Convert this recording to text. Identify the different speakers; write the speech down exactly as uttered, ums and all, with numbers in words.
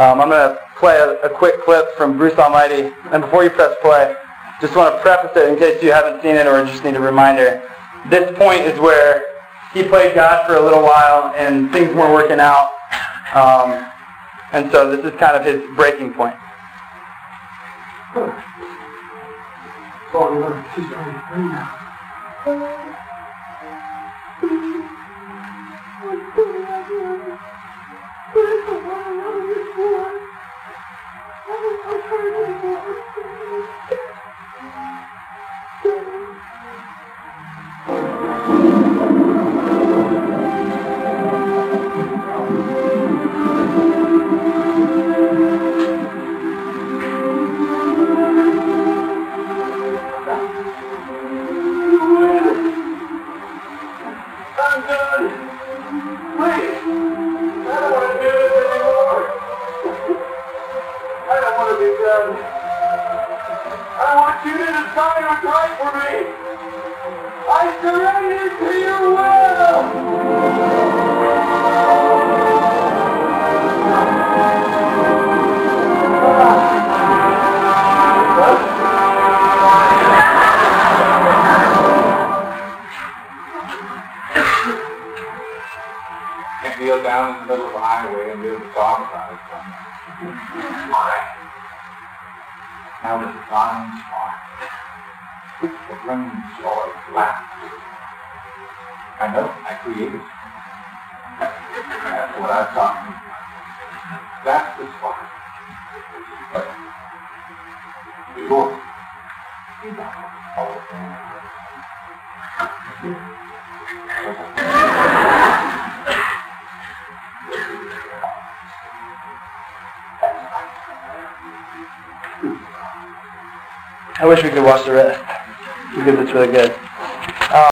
Speaker 1: Um, I'm going to play a, a quick clip from Bruce Almighty. And before you press play, just want to preface it in case you haven't seen it or just need a reminder. This point is where he played God for a little while and things weren't working out. Um, and so this is kind of his breaking point.
Speaker 2: I'm done. Please. I don't want to do this anymore. I don't want to be done. I want you to decide what's right for me. I surrender to your will.
Speaker 3: Can't kneel down in the middle of the highway and be able to talk about it. Why? Now the divine spark, the running joy, laughter. I know, I created it. That's what I'm talking about. That's the spark. But before, you don't all the things.
Speaker 1: I wish we could watch the rest because it's really good.